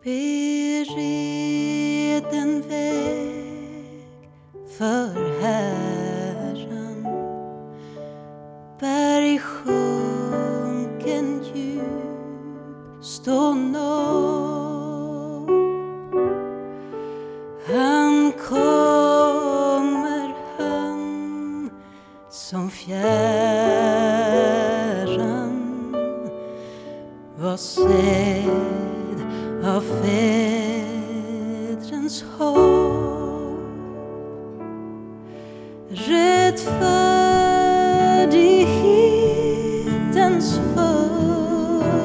bereden väg för Herren, berg sjunken djup, stå nåd. Han kommer, han som fjärran var sedd av fädrens hopp. Rättfärdig